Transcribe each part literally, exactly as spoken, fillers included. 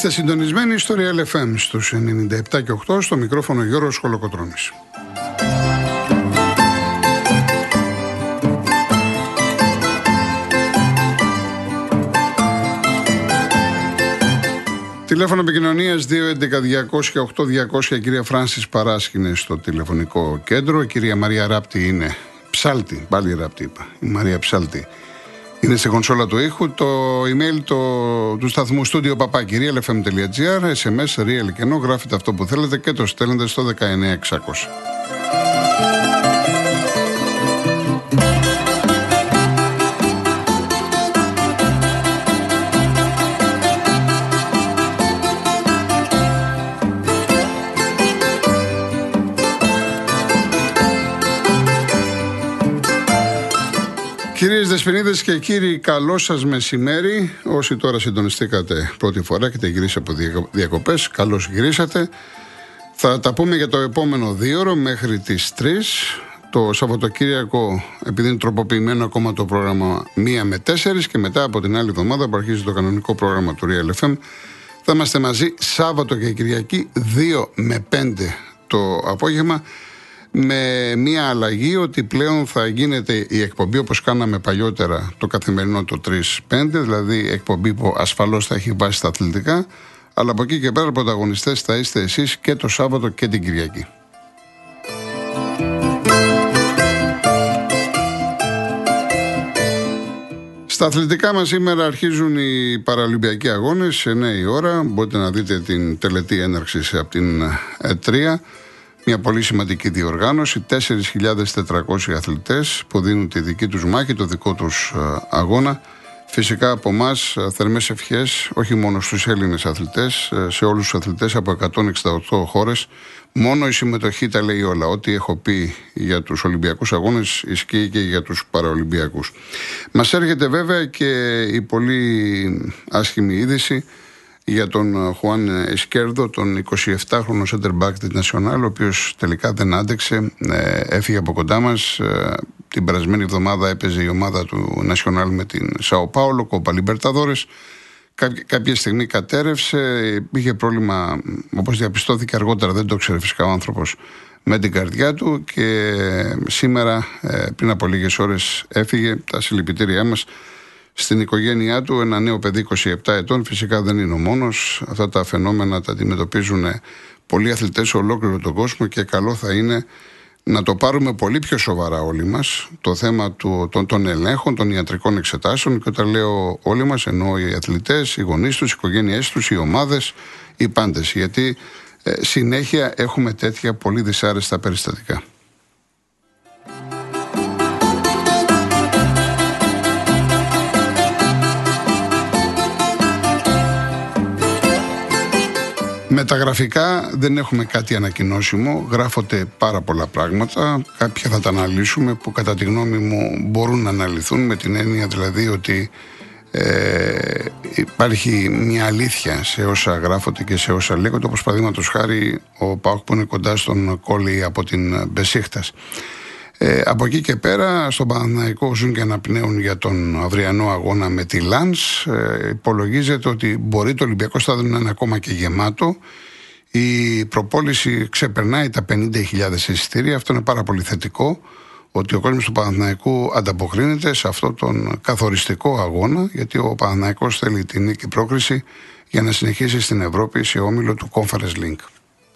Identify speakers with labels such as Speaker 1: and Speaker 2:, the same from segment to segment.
Speaker 1: Είστε συντονισμένοι στο Real εφ εμ στους ενενήντα επτά και οκτώ, στο μικρόφωνο Γιώργος Χολοκοτρώνης. Τηλέφωνο επικοινωνίας δύο έντεκα διακόσια οκτώ διακόσια. Η κυρία Φράνσις Παράσχη είναι στο τηλεφωνικό κέντρο. Η κυρία Μαρία Ράπτη είναι Ψάλτη, πάλι Ράπτη είπα, η Μαρία Ψάλτη είναι σε κονσόλα του ήχου. Το email το, του σταθμού studio παπάκι real f m dot g r, ες εμ ες real κενό, γράφετε αυτό που θέλετε και το στέλνετε στο δεκαεννιά εξακόσια. Κυρίες Δεσποινίδες και κύριοι, καλό σας μεσημέρι. Όσοι τώρα συντονιστήκατε πρώτη φορά και έχετε γυρίσει από διακοπές, καλώς γυρίσατε. Θα τα πούμε για το επόμενο δύο ώρο μέχρι τις τρεις. Το Σαββατοκύριακο, επειδή είναι τροποποιημένο ακόμα το πρόγραμμα μία με τέσσερις, και μετά από την άλλη εβδομάδα που αρχίζει το κανονικό πρόγραμμα του Real εφ εμ, θα είμαστε μαζί Σάββατο και Κυριακή δύο με πέντε το απόγευμα, με μια αλλαγή ότι πλέον θα γίνεται η εκπομπή όπως κάναμε παλιότερα το καθημερινό το τρεις πέντε, δηλαδή εκπομπή που ασφαλώς θα έχει βάση στα αθλητικά, αλλά από εκεί και πέρα πρωταγωνιστές θα είστε εσείς και το Σάββατο και την Κυριακή. Στα αθλητικά μας σήμερα αρχίζουν οι Παραολυμπιακοί Αγώνες σε εννιά η ώρα. Μπορείτε να δείτε την τελετή έναρξης από την ε τρία. Μια πολύ σημαντική διοργάνωση, τέσσερις χιλιάδες τετρακόσιοι αθλητές που δίνουν τη δική τους μάχη, το δικό τους αγώνα. Φυσικά από εμάς θερμές ευχές, όχι μόνο στους Έλληνες αθλητές, σε όλους τους αθλητές από εκατόν εξήντα οκτώ χώρες. Μόνο η συμμετοχή τα λέει όλα. Ό,τι έχω πει για τους Ολυμπιακούς Αγώνες ισχύει και για τους Παραολυμπιακούς. Μας έρχεται βέβαια και η πολύ άσχημη είδηση για τον Χουάν Ισκέρδο, τον εικοσιεπτάχρονο center back της Nacional, ο οποίος τελικά δεν άντεξε, ε, έφυγε από κοντά μας. Ε, την περασμένη εβδομάδα έπαιζε η ομάδα του Nacional με την Σάο Πάολο, Κόπα Λιμπερταδόρες. Κάποια, κάποια στιγμή κατέρευσε, είχε πρόβλημα, όπως διαπιστώθηκε αργότερα, δεν το ξέρει φυσικά ο άνθρωπος, με την καρδιά του, και σήμερα, ε, πριν από λίγες ώρες, έφυγε. Τα συλληπιτήριά μας στην οικογένειά του, ένα νέο παιδί είκοσι επτά ετών. Φυσικά δεν είναι ο μόνος. Αυτά τα φαινόμενα τα αντιμετωπίζουν πολλοί αθλητές σε ολόκληρο τον κόσμο και καλό θα είναι να το πάρουμε πολύ πιο σοβαρά όλοι μας, το θέμα του, των, των ελέγχων, των ιατρικών εξετάσεων. Και όταν λέω όλοι μας, εννοώ οι αθλητές, οι γονείς τους, οι οικογένειές τους, οι ομάδες, οι πάντες. Γιατί ε, συνέχεια έχουμε τέτοια πολύ δυσάρεστα περιστατικά. Με τα γραφικά δεν έχουμε κάτι ανακοινώσιμο, γράφονται πάρα πολλά πράγματα, κάποια θα τα αναλύσουμε που κατά τη γνώμη μου μπορούν να αναλυθούν, με την έννοια δηλαδή ότι ε, υπάρχει μια αλήθεια σε όσα γράφονται και σε όσα λέγονται, όπως παραδείγματος χάρη ο ΠΑΟΚ που είναι κοντά στον Κόλλη από την Μπεσίχτας. Ε, από εκεί και πέρα στον Παναθηναϊκό ζουν και αναπνέουν για τον αυριανό αγώνα με τη Λανς. Ε, υπολογίζεται ότι μπορεί το Ολυμπιακό Στάδιο να είναι ακόμα και γεμάτο. Η προπόληση ξεπερνάει τα πενήντα χιλιάδες εισιτήρια. Αυτό είναι πάρα πολύ θετικό, ότι ο κόσμος του Παναθηναϊκού ανταποκρίνεται σε αυτόν τον καθοριστικό αγώνα, γιατί ο Παναθηναϊκός θέλει την νίκη πρόκριση για να συνεχίσει στην Ευρώπη σε όμιλο του Conference League.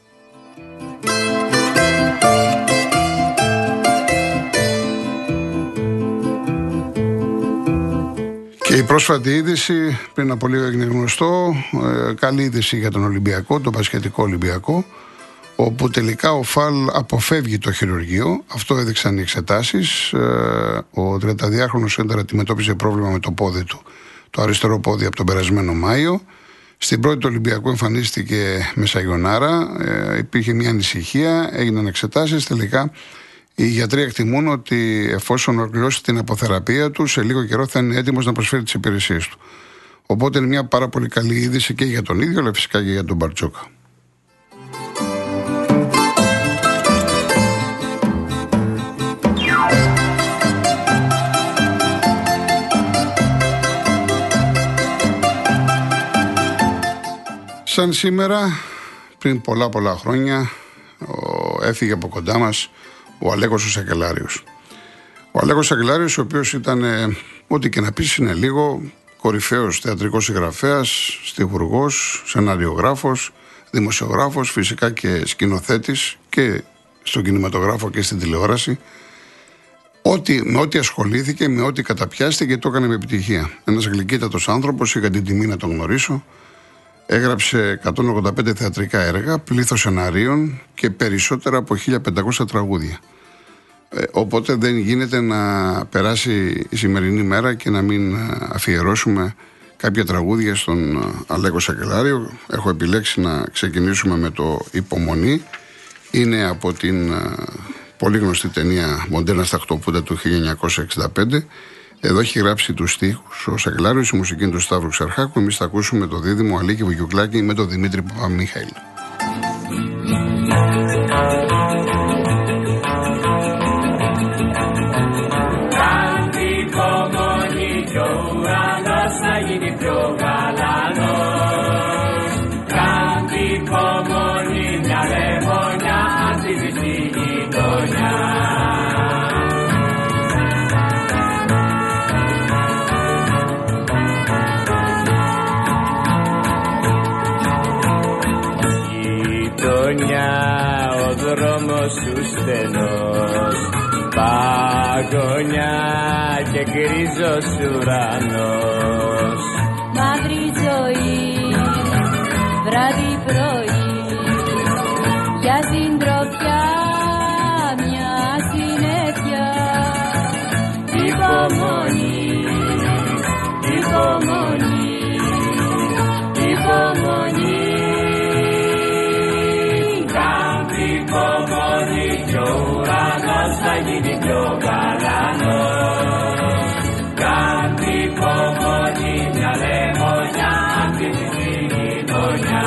Speaker 1: Και η πρόσφατη είδηση, πριν από λίγο έγινε γνωστό, ε, καλή είδηση για τον Ολυμπιακό, τον μπασκετικό Ολυμπιακό, όπου τελικά ο Φαλ αποφεύγει το χειρουργείο. Αυτό έδειξαν οι εξετάσεις. Ε, ο τριανταδυάχρονος σέντερ αντιμετώπιζε πρόβλημα με το πόδι του, το αριστερό πόδι, από τον περασμένο Μάιο. Στην πρώτη του Ολυμπιακού εμφανίστηκε με σαγιονάρα, ε, υπήρχε μια ανησυχία, έγιναν εξετάσεις, τελικά οι γιατροί εκτιμούν ότι εφόσον ολοκληρώσει την αποθεραπεία του, σε λίγο καιρό θα είναι έτοιμος να προσφέρει τις υπηρεσίες του. Οπότε είναι μια πάρα πολύ καλή είδηση και για τον ίδιο, αλλά φυσικά και για τον Μπαρτζόκα. Σαν σήμερα, πριν πολλά πολλά χρόνια, ο, έφυγε από κοντά μας ο Αλέκος ο Σακελάριος. Ο Αλέκος Σακελάριος, ο οποίος ήταν, ε, ό,τι και να πεις είναι λίγο, κορυφαίος θεατρικός συγγραφέας, στιχουργός, σεναριογράφος, δημοσιογράφος, φυσικά και σκηνοθέτης και στον κινηματογράφο και στην τηλεόραση. Ό,τι, με ό,τι ασχολήθηκε, με ό,τι καταπιάστηκε, το έκανε με επιτυχία. Ένας γλυκύτατος άνθρωπος, είχα την τιμή να τον γνωρίσω. Έγραψε εκατόν ογδόντα πέντε θεατρικά έργα, πλήθος σεναρίων και περισσότερα από χίλια πεντακόσια τραγούδια. Ε, οπότε δεν γίνεται να περάσει η σημερινή μέρα και να μην αφιερώσουμε κάποια τραγούδια στον Αλέκο Σακελάριο. Έχω επιλέξει να ξεκινήσουμε με το «Υπομονή». Είναι από την πολύ γνωστή ταινία «Μοντέρνα στα Χτωπούτα» του χίλια εννιακόσια εξήντα πέντε. Εδώ έχει γράψει τους στίχους ο Σακελάριος, η μουσική είναι του Σταύρου Ξαρχάκου. Εμείς θα ακούσουμε το δίδυμο Αλίκη Βουγιουκλάκη με τον Δημήτρη Παπαμίχαηλ.
Speaker 2: Ο δρόμος σου στενός, παγωνιά και γκρίζος ουρανός.
Speaker 3: Μαύρη ζωή, βράδυ πρωί, για συντροφιά μια συννεφιά. Υπομονή, υπομονή, υπομονή. Υπομονή κι ο ουρανός θα γίνει πιο γαλανός. Κάντε υπομονή, μια λεμονιά αφήνει στη γειτονιά.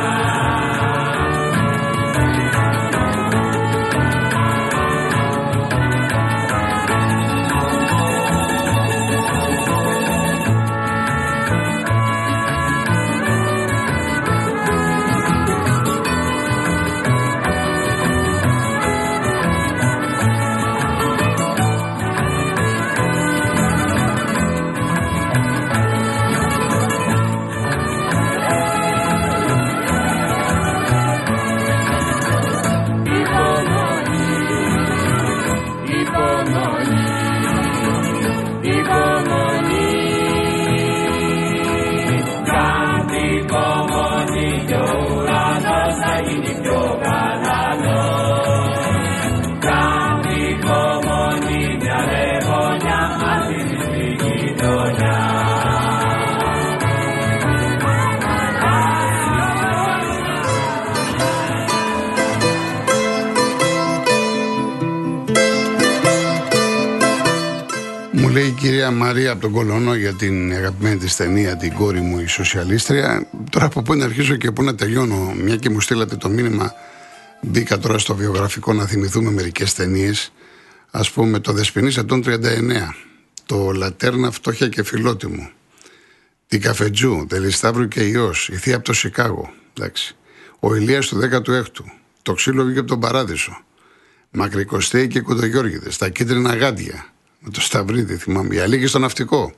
Speaker 1: Λέει η κυρία Μαρία από τον Κολονό για την αγαπημένη της ταινία, την κόρη μου η Σοσιαλίστρια. Τώρα από πού να αρχίσω και πού να τελειώνω, μια και μου στείλατε το μήνυμα, μπήκα τώρα στο βιογραφικό να θυμηθούμε μερικές ταινίες. Ας πούμε το Δεσποινής ετών τριάντα εννέα, το Λατέρνα, Φτώχεια και Φιλότιμο, την Καφετζού, Τελισταύρου και Υιός, η Θεία από το Σικάγο, εντάξει. Ο Ηλίας του δέκατου έκτου, το Ξύλο βγήκε από τον Παράδεισο, Μακρικοστέοι και Κοντογιώργηδες, τα Κίτρινα Γάντια, με το Σταυρίδη, θυμάμαι. Η Αλίκη στο Ναυτικό.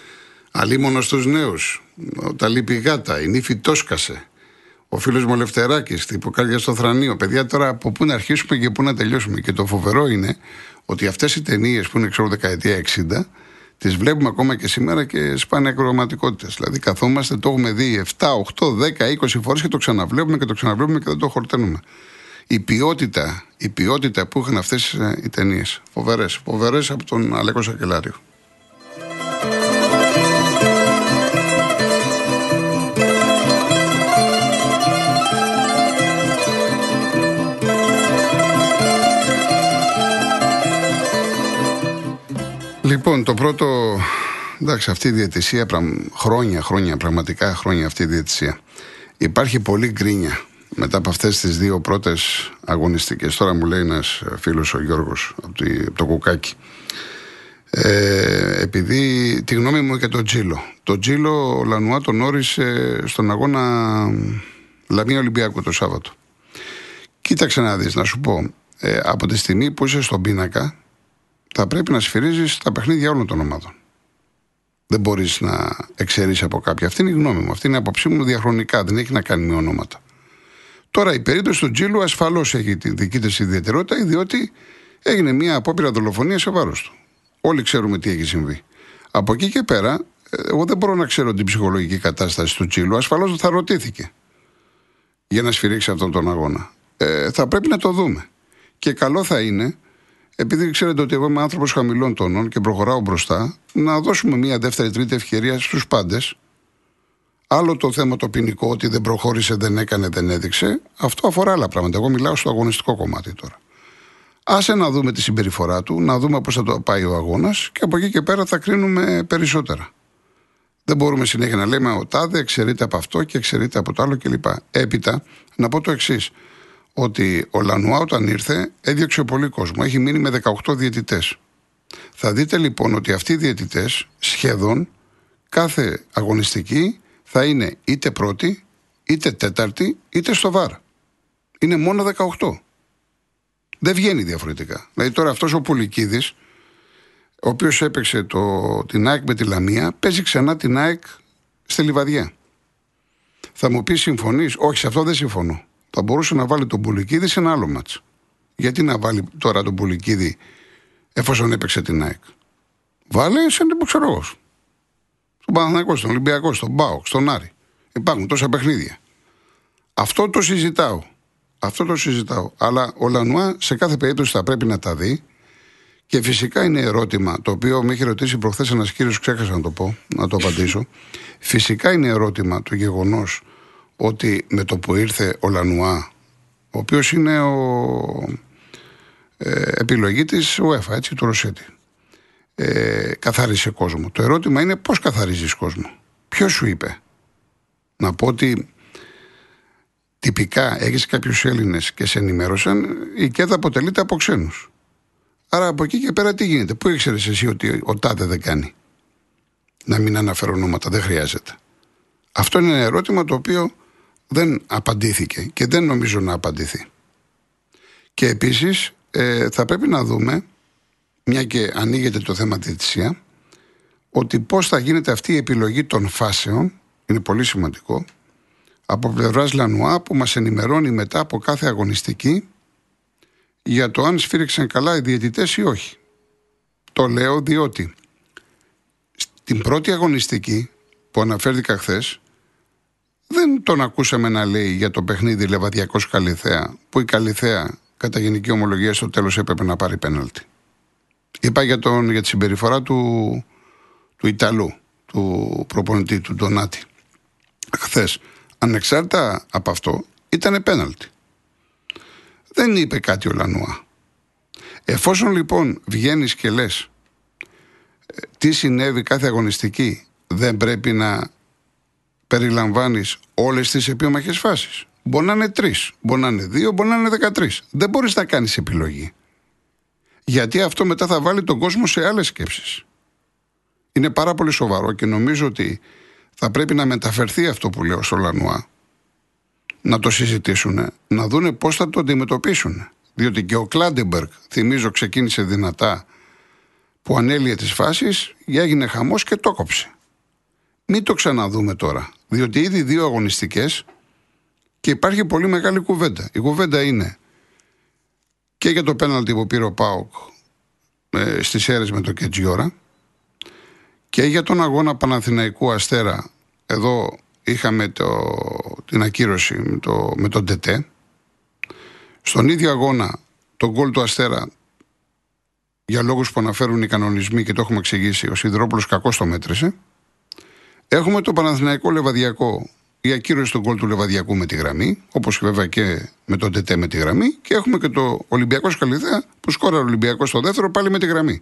Speaker 1: Αλίμονος στους νέους. Τα Λύπη Γάτα. Η Νύφη Τόσκασε. Ο φίλος μου ο Λευτεράκης. Την Υποκάρδια στο Θρανείο. Παιδιά, τώρα από πού να αρχίσουμε και πού να τελειώσουμε. Και το φοβερό είναι ότι αυτές οι ταινίες που είναι ξέρω δεκαετία εξήντα, τις βλέπουμε ακόμα και σήμερα και σπάνε ακροματικότητες. Δηλαδή, καθόμαστε, το έχουμε δει επτά, οκτώ, δέκα, είκοσι φορές και το ξαναβλέπουμε και το ξαναβλέπουμε και δεν το χορταίνουμε. Η ποιότητα, η ποιότητα που είχαν αυτές οι ταινίες. Φοβερές, φοβερές από τον Αλέκο Σακελάριο. Λοιπόν, το πρώτο, εντάξει, αυτή η διαιτησία, χρόνια, χρόνια, πραγματικά χρόνια αυτή η διαιτησία. Υπάρχει πολλή γκρίνια μετά από αυτές τις δύο πρώτες αγωνιστικές. Τώρα μου λέει ένας φίλος ο Γιώργος από το Κουκάκι. Ε, επειδή τη γνώμη μου και το Τζίλο. Το Τζίλο ο Λανουά τον όρισε στον αγώνα Λαμία Ολυμπιακού το Σάββατο. Κοίταξε να δεις, να σου πω, ε, από τη στιγμή που είσαι στον πίνακα, θα πρέπει να σφυρίζεις τα παιχνίδια όλων των ομάδων. Δεν μπορείς να εξαιρείς από κάποια. Αυτή είναι η γνώμη μου. Αυτή είναι η άποψή μου διαχρονικά. Δεν έχει να κάνει με ονόματα. Τώρα η περίπτωση του Τζίλου ασφαλώς έχει τη δική της ιδιαιτερότητα, διότι έγινε μια απόπειρα δολοφονία σε βάρος του. Όλοι ξέρουμε τι έχει συμβεί. Από εκεί και πέρα, εγώ δεν μπορώ να ξέρω την ψυχολογική κατάσταση του Τζίλου. Ασφαλώς θα ρωτήθηκε για να σφυρίξει αυτόν τον αγώνα. Ε, θα πρέπει να το δούμε. Και καλό θα είναι, επειδή ξέρετε ότι εγώ είμαι άνθρωπος χαμηλών τόνων και προχωράω μπροστά, να δώσουμε μια δεύτερη, τρίτη ευκαιρία στους πάντες. Άλλο το θέμα το ποινικό, ότι δεν προχώρησε, δεν έκανε, δεν έδειξε. Αυτό αφορά άλλα πράγματα. Εγώ μιλάω στο αγωνιστικό κομμάτι τώρα. Άσε να δούμε τη συμπεριφορά του, να δούμε πώς θα το πάει ο αγώνας και από εκεί και πέρα θα κρίνουμε περισσότερα. Δεν μπορούμε συνέχεια να λέμε ο τάδε εξαιρείται από αυτό και εξαιρείται από το άλλο κλπ. Έπειτα, να πω το εξής, ότι ο Λανουά όταν ήρθε έδιωξε πολύ κόσμο. Έχει μείνει με δεκαοκτώ διαιτητές. Θα δείτε λοιπόν ότι αυτοί οι διαιτητές σχεδόν κάθε αγωνιστική θα είναι είτε πρώτη, είτε τέταρτη, είτε στο βαρ. Είναι μόνο δεκαοκτώ. Δεν βγαίνει διαφορετικά. Δηλαδή τώρα αυτός ο Πουλικίδης, ο οποίος έπαιξε το, την ΑΕΚ με τη Λαμία, παίζει ξανά την ΑΕΚ στη Λιβαδιά. Θα μου πει συμφωνείς? Όχι, σε αυτό δεν συμφωνώ. Θα μπορούσε να βάλει τον Πουλικίδη σε ένα άλλο μάτς. Γιατί να βάλει τώρα τον Πουλικίδη εφόσον έπαιξε την ΑΕΚ? Βάλε σε ένα ξέρω εγώ. Στον Παναθηναϊκό, στον Ολυμπιακό, στον ΠΑΟΚ, στον Άρη. Υπάρχουν τόσα παιχνίδια. Αυτό το συζητάω. Αυτό το συζητάω. Αλλά ο Λανουά σε κάθε περίπτωση θα πρέπει να τα δει. Και φυσικά είναι ερώτημα, το οποίο με έχει ρωτήσει προχθές ένας κύριος, ξέχασα να το πω, να το απαντήσω. Φυσικά είναι ερώτημα το γεγονός ότι με το που ήρθε ο Λανουά, ο οποίος είναι ο ε, επιλογή της UEFA, έτσι, του Ρωσέτη, ε, καθάρισε κόσμο. Το ερώτημα είναι πώς καθαρίζεις κόσμο? Ποιος σου είπε? Να πω ότι τυπικά έχεις κάποιους Έλληνες και σε ενημέρωσαν, η ΚΕΔ αποτελείται από ξένους. Άρα από εκεί και πέρα τι γίνεται? Πού ήξερες εσύ ότι ο τάδε δεν κάνει? Να μην αναφέρω ονόματα, δεν χρειάζεται. Αυτό είναι ένα ερώτημα το οποίο δεν απαντήθηκε και δεν νομίζω να απαντηθεί. Και επίσης ε, θα πρέπει να δούμε, μια και ανοίγεται το θέμα διαιτησία, ότι πώς θα γίνεται αυτή η επιλογή των φάσεων, είναι πολύ σημαντικό, από πλευράς Λανουά που μας ενημερώνει μετά από κάθε αγωνιστική για το αν σφύριξαν καλά οι διαιτητές ή όχι. Το λέω διότι στην πρώτη αγωνιστική που αναφέρθηκα χθες, δεν τον ακούσαμε να λέει για το παιχνίδι Λεβαδιακός Καλιθέα, που η Καλιθέα κατά γενική ομολογία στο τέλος έπρεπε να πάρει πέναλτι. Είπα για, τον, για τη συμπεριφορά του, του Ιταλού, του προπονητή, του Ντονάτη. Χθες, ανεξάρτητα από αυτό, ήταν πέναλτι. Δεν είπε κάτι ο Λανουά. Εφόσον λοιπόν βγαίνεις και λες τι συνέβη κάθε αγωνιστική, δεν πρέπει να περιλαμβάνεις όλες τις επίμαχες φάσεις? Μπορεί να είναι τρεις, μπορεί να είναι δύο, μπορεί να είναι δεκατρείς. Δεν μπορείς να κάνεις επιλογή. Γιατί αυτό μετά θα βάλει τον κόσμο σε άλλες σκέψεις. Είναι πάρα πολύ σοβαρό και νομίζω ότι θα πρέπει να μεταφερθεί αυτό που λέω στο Λανουά. Να το συζητήσουν, να δούνε πώς θα το αντιμετωπίσουν. Διότι και ο Κλάντεμπεργκ, θυμίζω, ξεκίνησε δυνατά, που ανέλυε τις φάσεις, έγινε χαμός και το κόψε. Μην το ξαναδούμε τώρα, διότι ήδη δύο αγωνιστικές και υπάρχει πολύ μεγάλη κουβέντα. Η κουβέντα είναι και για το πέναλτι που πήρε ο ΠΑΟΚ ε, στις αίρες με το Κετζιόρα και για τον αγώνα Παναθηναϊκού Αστέρα. Εδώ είχαμε το, την ακύρωση με, το, με τον Τετέ. Στον ίδιο αγώνα τον γκολ του Αστέρα, για λόγους που αναφέρουν οι κανονισμοί και το έχουμε εξηγήσει, ο Σιδηρόπουλος κακώς το μέτρησε. Έχουμε το Παναθηναϊκό Λεβαδιακό, η ακύρωση του γκολ του Λεβαδιακού με τη γραμμή, όπως βέβαια και με τον Τετέ με τη γραμμή, και έχουμε και το Ολυμπιακός Καλιθέα που σκόραρε ο Ολυμπιακός στο δεύτερο πάλι με τη γραμμή.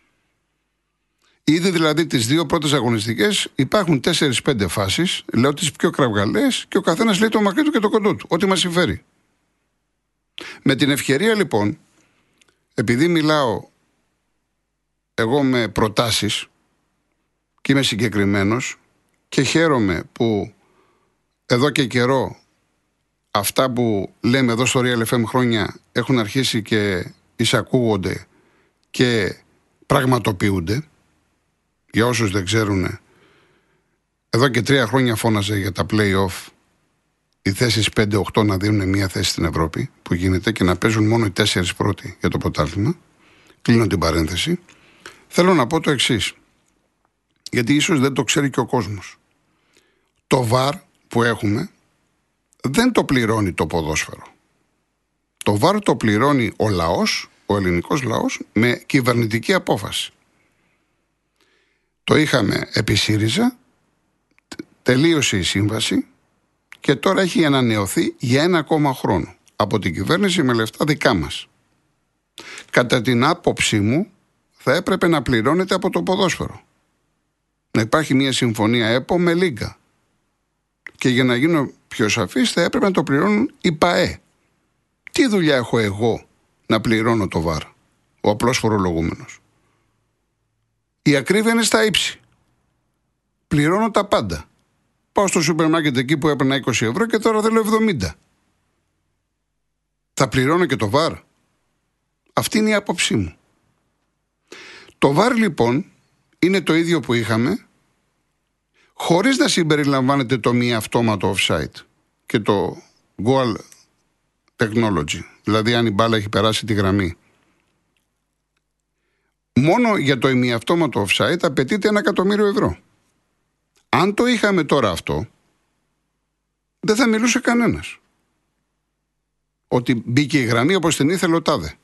Speaker 1: Ήδη δηλαδή τις δύο πρώτες αγωνιστικές υπάρχουν τέσσερις πέντε φάσεις, λέω τις πιο κραυγαλές, και ο καθένας λέει το μακρύ του και το κοντό του, ό,τι μας συμφέρει. Με την ευκαιρία λοιπόν, επειδή μιλάω εγώ με προτάσεις και είμαι συγκεκριμένος και χαίρομαι που εδώ και καιρό αυτά που λέμε εδώ στο Real εφ εμ χρόνια έχουν αρχίσει και εισακούγονται και πραγματοποιούνται. Για όσους δεν ξέρουν, εδώ και τρία χρόνια φώναζε για τα play-off οι θέσεις πέντε οκτώ να δίνουν μία θέση στην Ευρώπη, που γίνεται, και να παίζουν μόνο οι τέσσερις πρώτοι για το πρωτάθλημα. Κλείνω την παρένθεση. Θέλω να πω το εξής, γιατί ίσως δεν το ξέρει και ο κόσμος. Το βαρ που έχουμε δεν το πληρώνει το ποδόσφαιρο. Το βαρ το πληρώνει ο λαός, ο ελληνικός λαός, με κυβερνητική απόφαση. Το είχαμε επί ΣΥΡΙΖΑ, τελείωσε η σύμβαση και τώρα έχει ανανεωθεί για ένα ακόμα χρόνο από την κυβέρνηση με λεφτά δικά μας. Κατά την άποψή μου θα έπρεπε να πληρώνεται από το ποδόσφαιρο. Να υπάρχει μια συμφωνία ΕΠΟ με Λίγκα. Και για να γίνω πιο σαφής θα έπρεπε να το πληρώνουν οι ΠΑΕ. Τι δουλειά έχω εγώ να πληρώνω το βαρ, ο απλός φορολογούμενος? Η ακρίβεια είναι στα ύψη. Πληρώνω τα πάντα. Πάω στο σούπερ μάρκετ εκεί που έπαιρνα είκοσι ευρώ και τώρα θέλω εβδομήντα. Θα πληρώνω και το βαρ? Αυτή είναι η άποψή μου. Το βαρ λοιπόν είναι το ίδιο που είχαμε, χωρίς να συμπεριλαμβάνεται το μη αυτόματο offside και το goal technology, δηλαδή αν η μπάλα έχει περάσει τη γραμμή. Μόνο για το ημιαυτόματο offside απαιτείται ένα εκατομμύριο ευρώ. Αν το είχαμε τώρα αυτό, δεν θα μιλούσε κανένας. Ότι μπήκε η γραμμή όπως την ήθελε ο τάδε.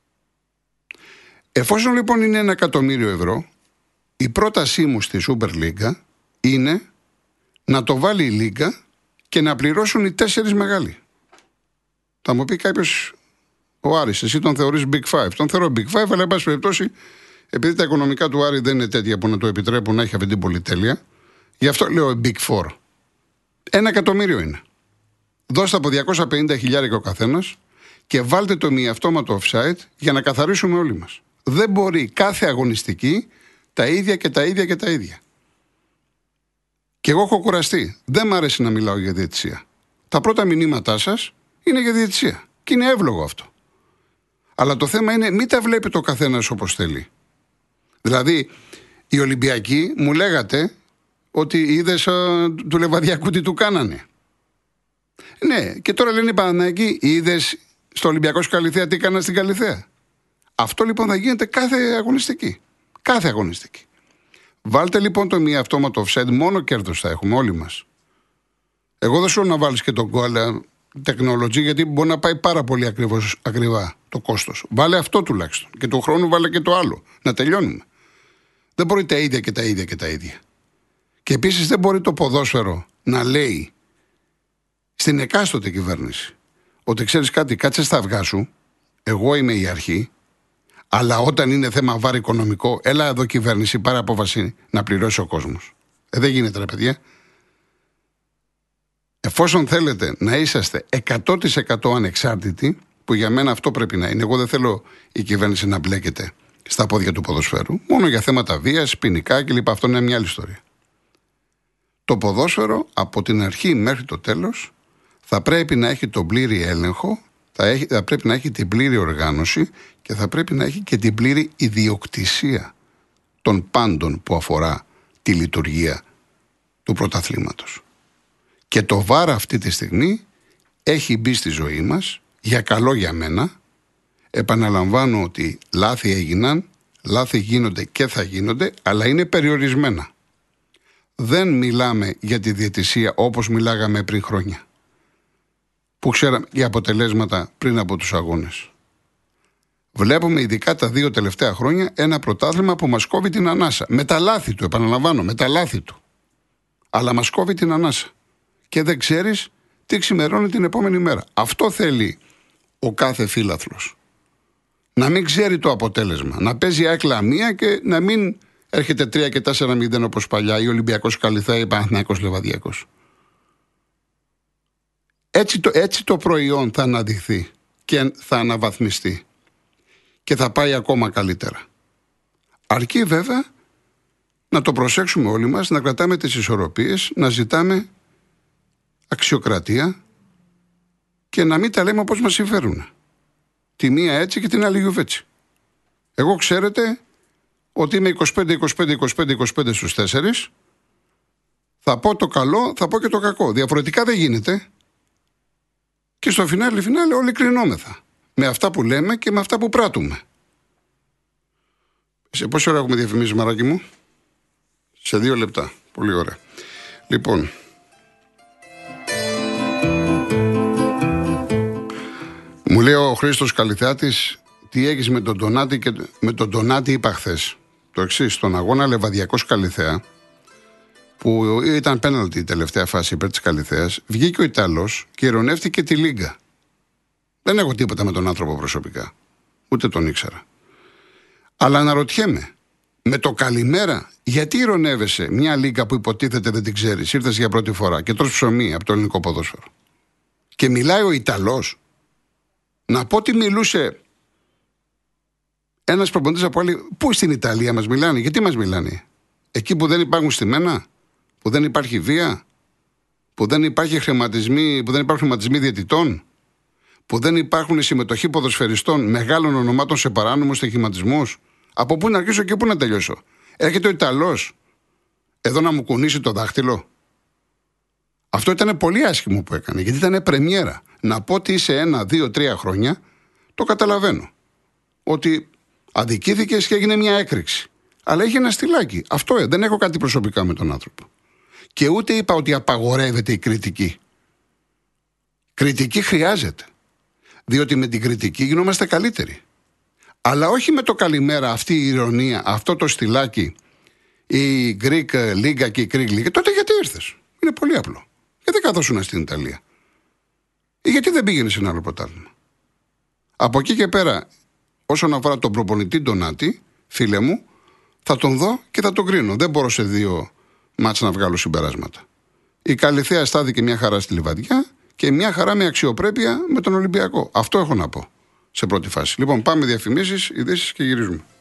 Speaker 1: Εφόσον λοιπόν είναι ένα εκατομμύριο ευρώ, η πρότασή μου στη Super League είναι να το βάλει η Λίγκα και να πληρώσουν οι τέσσερις μεγάλοι. Θα μου πει κάποιος, ο Άρης, εσύ τον θεωρείς Big Five. Τον θεωρώ Big Five, αλλά εν πάση περιπτώσει, επειδή τα οικονομικά του Άρη δεν είναι τέτοια που να το επιτρέπουν να έχει αυτή την πολυτέλεια, γι' αυτό λέω Big Four. Ένα εκατομμύριο είναι. Δώστε από διακόσια πενήντα χιλιάρικα ο καθένας και βάλτε το μη αυτόματο offside για να καθαρίσουμε όλοι μας. Δεν μπορεί κάθε αγωνιστική τα ίδια και τα ίδια και τα ίδια. Και εγώ έχω κουραστεί. Δεν μ' αρέσει να μιλάω για διαιτησία. Τα πρώτα μηνύματά σας είναι για διαιτησία. Και είναι εύλογο αυτό. Αλλά το θέμα είναι μην τα βλέπει το καθένας όπως θέλει. Δηλαδή, οι Ολυμπιακοί μου λέγατε ότι είδες uh, του Λεβαδιακού τι του κάνανε. Ναι, και τώρα λένε οι Παναθηναϊκοί, είδες στο Ολυμπιακό Καλιθέα τι έκαναν στην Καλιθέα. Αυτό λοιπόν θα γίνεται κάθε αγωνιστική. Κάθε αγωνιστική. Βάλτε λοιπόν το μη αυτόματο offside, μόνο κέρδος θα έχουμε όλοι μας. Εγώ δεν σου λέω να βάλεις και το goal technology, γιατί μπορεί να πάει πάρα πολύ ακριβώς, ακριβά το κόστος. Βάλε αυτό τουλάχιστον. Και του χρόνου βάλε και το άλλο. Να τελειώνουμε. Δεν μπορεί τα ίδια και τα ίδια και τα ίδια. Και επίσης δεν μπορεί το ποδόσφαιρο να λέει στην εκάστοτε κυβέρνηση ότι ξέρεις κάτι, κάτσε στα αυγά σου, εγώ είμαι η αρχή, αλλά όταν είναι θέμα βάρη οικονομικό, έλα εδώ κυβέρνηση, πάρε απόφαση να πληρώσει ο κόσμος. Ε, δεν γίνεται ρε παιδιά. Εφόσον θέλετε να είσαστε εκατό τοις εκατό ανεξάρτητοι, που για μένα αυτό πρέπει να είναι, εγώ δεν θέλω η κυβέρνηση να μπλέκεται στα πόδια του ποδοσφαίρου, μόνο για θέματα βίας, ποινικά κλπ. Αυτό είναι μια άλλη ιστορία. Το ποδόσφαιρο από την αρχή μέχρι το τέλος θα πρέπει να έχει τον πλήρη έλεγχο, θα, έχει, θα πρέπει να έχει την πλήρη οργάνωση και θα πρέπει να έχει και την πλήρη ιδιοκτησία των πάντων που αφορά τη λειτουργία του πρωταθλήματος. Και το βάρα αυτή τη στιγμή έχει μπει στη ζωή μας, για καλό για μένα. Επαναλαμβάνω ότι λάθη έγιναν, λάθη γίνονται και θα γίνονται, αλλά είναι περιορισμένα. Δεν μιλάμε για τη διαιτησία όπως μιλάγαμε πριν χρόνια, που ξέραμε για αποτελέσματα πριν από τους αγώνες. Βλέπουμε ειδικά τα δύο τελευταία χρόνια ένα πρωτάθλημα που μας κόβει την ανάσα. Με τα λάθη του, επαναλαμβάνω, με τα λάθη του. Αλλά μας κόβει την ανάσα. Και δεν ξέρεις τι ξημερώνει την επόμενη μέρα. Αυτό θέλει ο κάθε φίλαθλος. Να μην ξέρει το αποτέλεσμα. Να παίζει άκλα μία και να μην έρχεται τρία και τέσσερα μηδέν όπως παλιά, ή Ολυμπιακός Καλιθέα ή Παναθηναϊκός Λεβαδιακός. Έτσι το, έτσι το προϊόν θα αναδειχθεί και θα αναβαθμιστεί και θα πάει ακόμα καλύτερα. Αρκεί βέβαια να το προσέξουμε όλοι μας, να κρατάμε τις ισορροπίες, να ζητάμε αξιοκρατία, και να μην τα λέμε όπως μας συμφέρουν. Τη μία έτσι και την άλλη γιουβέτσι. Εγώ ξέρετε ότι είμαι είκοσι πέντε είκοσι πέντε είκοσι πέντε είκοσι πέντε στους τέσσερις. Θα πω το καλό, θα πω και το κακό. Διαφορετικά δεν γίνεται. Και στο φινάλι, φινάλι όλοι κρινόμεθα. Με αυτά που λέμε και με αυτά που πράττουμε. Σε πόση ώρα έχουμε διαφημίσει, Μαράκι μου? Σε δύο λεπτά. Πολύ ωραία. Λοιπόν, μου λέει ο Χρήστος Καλυθεάτης, τι έχεις με τον Ντονάτη και με τον Ντονάτη είπα χθες. Το εξής, στον αγώνα Λεβαδιακός Καλυθέα, που ήταν πέναλτι η τελευταία φάση υπέρ της Καλυθέας, βγήκε ο Ιταλός και ειρωνεύτηκε τη Λίγκα. Δεν έχω τίποτα με τον άνθρωπο προσωπικά. Ούτε τον ήξερα. Αλλά αναρωτιέμαι, με το καλημέρα, γιατί ειρωνεύεσαι μια Λίγκα που υποτίθεται δεν την ξέρεις, ήρθες για πρώτη φορά και τρως ψωμί από το ελληνικό ποδόσφαιρο. Και μιλάει ο Ιταλός. Να πω ότι μιλούσε ένας προπονητής από άλλη. Πού στην Ιταλία μας μιλάνε, γιατί μας μιλάνε? Εκεί που δεν υπάρχουν στημένα, που δεν υπάρχει βία, που δεν υπάρχει χρηματισμοί, που δεν υπάρχουν χρηματισμοί διαιτητών, που δεν υπάρχουν συμμετοχή ποδοσφαιριστών μεγάλων ονομάτων σε παράνομους στοιχηματισμούς. Από πού να αρχίσω και πού να τελειώσω? Έρχεται ο Ιταλός εδώ να μου κουνήσει το δάχτυλο. Αυτό ήταν πολύ άσχημο που έκανε, γιατί ήταν πρεμιέρα. Να πω ότι είσαι ένα, δύο, τρία χρόνια, το καταλαβαίνω. Ότι αδικήθηκες και έγινε μια έκρηξη. Αλλά είχε ένα στυλάκι. Αυτό ε, δεν έχω κάτι προσωπικά με τον άνθρωπο. Και ούτε είπα ότι απαγορεύεται η κριτική. Κριτική χρειάζεται. Διότι με την κριτική γινόμαστε καλύτεροι. Αλλά όχι με το καλημέρα, αυτή η ηρωνία, αυτό το στυλάκι, η Greek Λίγκα και η Greek Λίγκα. Τότε γιατί ήρθες? Είναι πολύ απλό. Γιατί καθόσουνα στην Ιταλία? Ή γιατί δεν πήγαινε σε ένα άλλο πρωτάθλημα? Από εκεί και πέρα, όσον αφορά τον προπονητή Ντονάτη, φίλε μου, θα τον δω και θα τον κρίνω. Δεν μπορώ σε δύο μάτς να βγάλω συμπεράσματα. Η Καλυθέα στάθηκε μια χαρά στη Λιβαδιά και μια χαρά με αξιοπρέπεια με τον Ολυμπιακό. Αυτό έχω να πω σε πρώτη φάση. Λοιπόν, πάμε διαφημίσεις, ειδήσεις και γυρίζουμε.